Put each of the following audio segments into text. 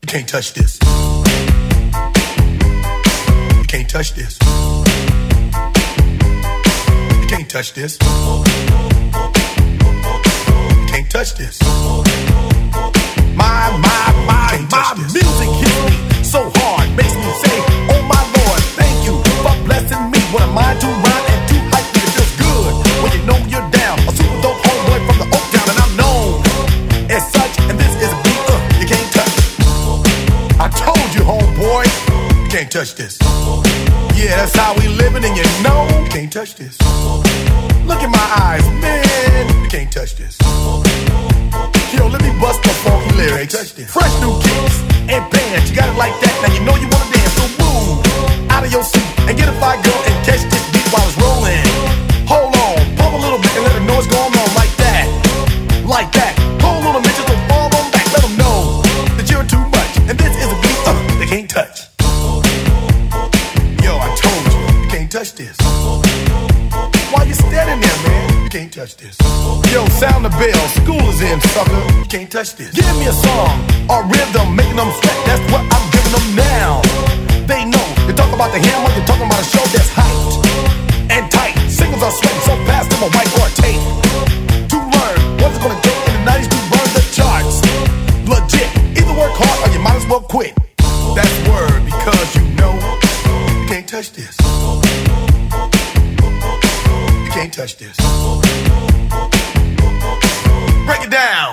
You can't touch this. You can't touch this. You can't touch this. You can't touch this. My music hits me so hard, makes me say, oh my Lord, thank you for blessing me. What a mind to rhyme and to hype me, it feels good when you know you're down. A super dope homeboy from the Oak Town, and I'm known as such, and this is a beat you can't touch. I told you, homeboy, you can't touch this. Yeah, that's how we living, and you know you can't touch this. Look in my eyes, man, you can't touch this. Yo, let me bust the funky lyrics. Fresh new kicks and bands, you got it like that. Now you know you wanna dance, so move out of your seat and get a fire girl and catch this beat while it's rolling. Hold on, pump a little bit and let the noise go on like that, like that. Hold on a minute, just don't fall on back. Let them know that you're too much, and this is a beat they can't touch. Yo, I told you, you can't touch this. Why you standing there, man? You can't touch this. Yo, sound the bell, school is in, sucker. You can't touch this. Give me a song, a rhythm, making them sweat. That's what I'm giving them now. They know, you talk about the hammer, you're talking about a show that's hyped and tight. Singles are sweating so fast, I'm a whiteboard tape. To learn what's it gonna take in the 90s to burn the charts. Legit, either work hard or you might as well quit. That's word, because you know you can't touch this. You can't touch this. Break it down.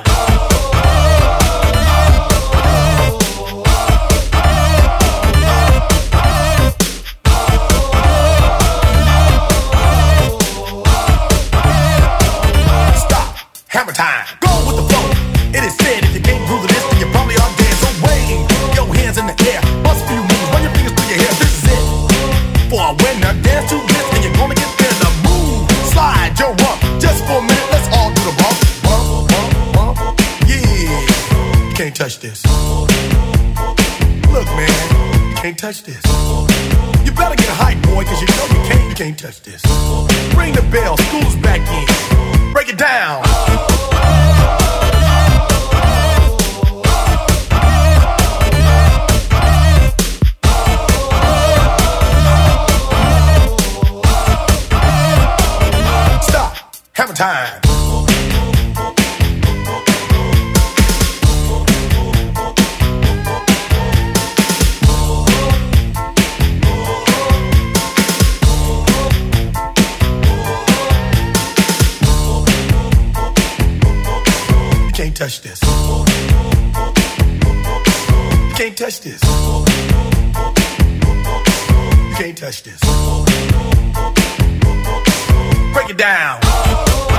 Stop. Hammer time. Go with the flow. It is said if you can't groove to this, then you probably are dead. So wave your hands in the air. Bust a few moves. Run your fingers through your hair. This is it. For a winner, dance to this, and you're gonna get there. The move. Slide your rump. Just for a minute, let's all do the bump. Bump, bump, bump. Yeah. You can't touch this. Look, man. You can't touch this. You better get hype, boy, cause you know you can't touch this. Ring the bell. School's back in. Break it down. Hammer time. You can't touch this. You can't touch this. You can't touch this. Break it down.